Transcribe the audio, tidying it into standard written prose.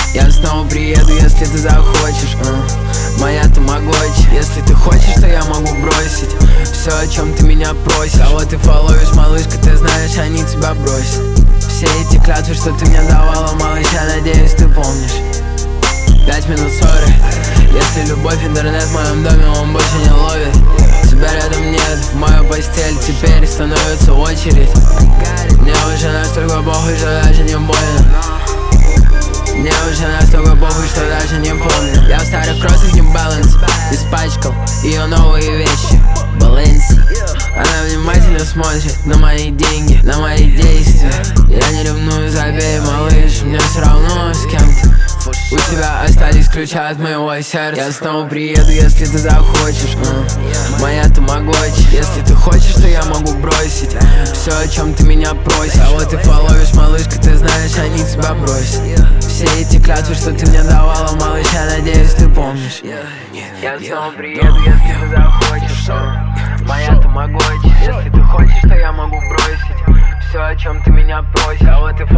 Я снова приеду, если ты захочешь. Моя тамагочи. Если ты хочешь, то я могу бросить все, о чем ты меня просишь. Кого ты фоловишь, малышка, ты знаешь, они тебя бросят. Все эти клятвы, что ты мне давала, малыш, я надеюсь, ты помнишь. 5 минут ссоры. Если любовь, интернет в моем доме, он больше не ловит. Тебя рядом нет, в мою постель теперь становится очередь. Мне уже настолько похуй, что даже не больно. Мне уже настолько похуй, что даже не помню. Я в старых кроссах New Balance испачкал ее новые вещи Balenci. Она внимательно смотрит на мои деньги, на мои действия. Я не ревную, забей, малыш, мне все равно с кем-то. У тебя остались ключи от моего сердца. Я снова приеду, если ты захочешь. Моя тамагочи. Если ты хочешь, то я могу бросить все, о чем ты меня просишь. А вот ты фоловишь, малышка, ты знаешь, они тебя бросят. Все эти клятвы, что ты мне давала, малыш, я надеюсь, ты помнишь. Я снова приеду, если ты захочешь. Моя тамагочи. Если ты хочешь, то я могу бросить все, о чем ты меня просишь. А вот ты